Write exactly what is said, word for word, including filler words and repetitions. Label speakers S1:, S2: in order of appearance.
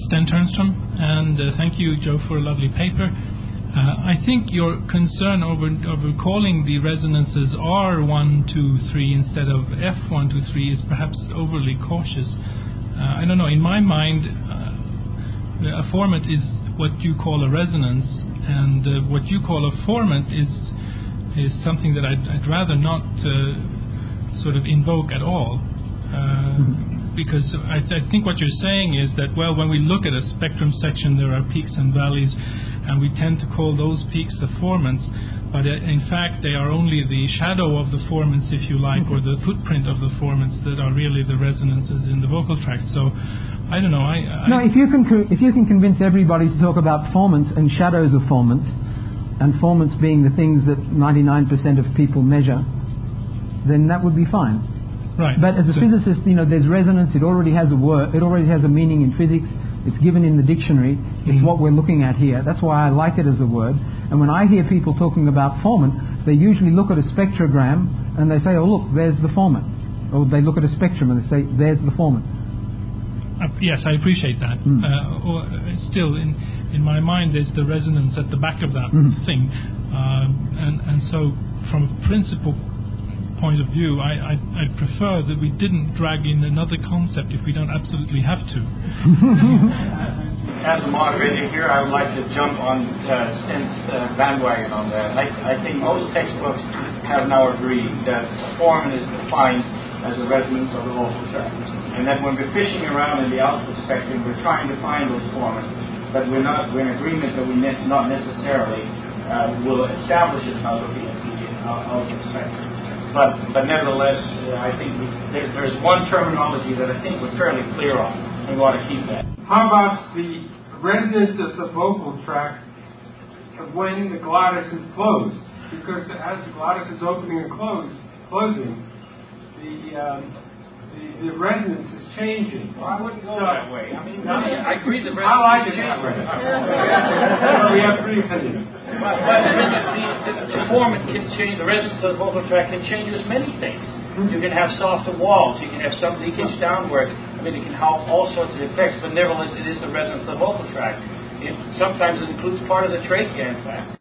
S1: Sten Turnstrom, and uh, thank you, Joe, for a lovely paper. Uh, I think your concern over, over calling the resonances R one two three instead of F one two three is perhaps overly cautious. Uh, I don't know, in my mind, uh, a formant is what you call a resonance, and uh, what you call a formant is is something that I'd, I'd rather not uh, sort of invoke at all. Uh, because I, th- I think what you're saying is that, well, when we look at a spectrum section, there are peaks and valleys, and we tend to call those peaks the formants, but in fact they are only the shadow of the formants, if you like, or the footprint of the formants that are really the resonances in the vocal tract. So I don't know. I, I
S2: no, if you can co- if you can convince everybody to talk about formants and shadows of formants, and formants being the things that ninety-nine percent of people measure, then that would be fine.
S1: Right.
S2: But as a so physicist, you know, there's resonance. It already has a word. It already has a meaning in physics. It's given in the dictionary. It's mm-hmm. what we're looking at here. That's why I like it as a word. And when I hear people talking about formant, they usually look at a spectrogram and they say, oh, look, there's the formant. Or they look at a spectrum and they say, there's the formant.
S1: Uh, yes, I appreciate that. Mm. Uh, or, uh, still, in, in my mind, there's the resonance at the back of that mm. thing. Uh, and, and so, from a principle point of view, I, I, I prefer that we didn't drag in another concept if we don't absolutely have to.
S3: As a moderator here, I would like to jump on uh, Sten's uh, bandwagon on that. I, I think most textbooks have now agreed that a formant is defined as a resonance of the vocal tract, and that when we're fishing around in the output spectrum, we're trying to find those formants, but we're not we're in agreement that we ne- not necessarily uh, will establish it out of the output spectrum. But, but nevertheless, uh, I think we, there, there's one terminology that I think we're fairly clear on, and we want to keep that.
S4: How about the resonance of the vocal tract when the glottis is closed? Because as the glottis is opening and close, closing, the, um, the the resonance is changing.
S3: Well, I wouldn't go that way. I mean, no, I agree the resonance
S4: I like
S3: is
S4: it that way.
S3: well,
S4: we have three opinions.
S3: But, but the, the, the formant can change, the resonance of the vocal tract can change as many things. You can have softer walls, you can have some leakage downwards. I mean, it can have all sorts of effects, but nevertheless, it is the resonance of the vocal tract. It, sometimes it includes part of the trachea, in fact.